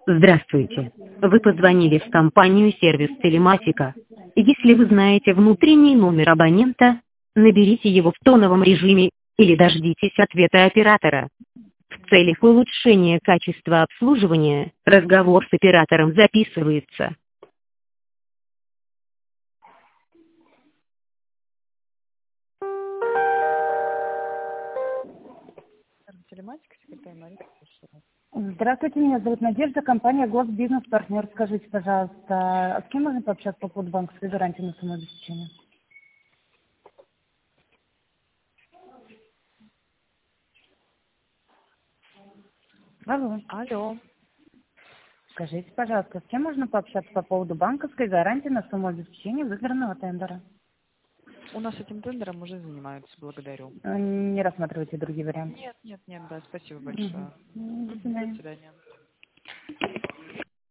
Здравствуйте. Вы позвонили в компанию «Сервис Телематика». Если вы знаете внутренний номер абонента, наберите его в тоновом режиме или дождитесь ответа оператора. В целях улучшения качества обслуживания разговор с оператором записывается. Телематика, секретарь Мария. Здравствуйте, меня зовут Надежда, компания Госбизнес-партнер. Скажите, пожалуйста, с кем можно пообщаться по поводу банковской гарантии на самообеспечение? Алло. Алло. Скажите, пожалуйста, с кем можно пообщаться по поводу банковской гарантии на самообеспечение выигранного тендера? У нас этим тендером уже занимаются, благодарю. Не рассматривайте другие варианты. Нет, да, спасибо большое. До До свидания. свидания.